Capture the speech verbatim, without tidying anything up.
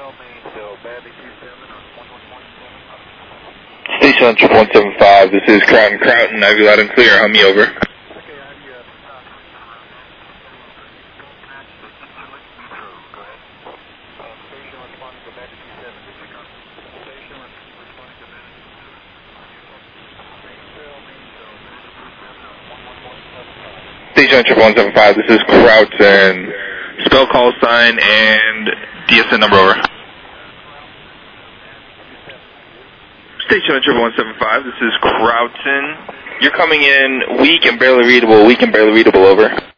Station triple one seven five, this is Crown Croughton, I have you loud and clear, hum me over. Station triple one seven five, this is Croughton, spell call sign and D S N number over. Station triple one seven five, this is Croughton. You're coming in weak and barely readable, weak and barely readable, over.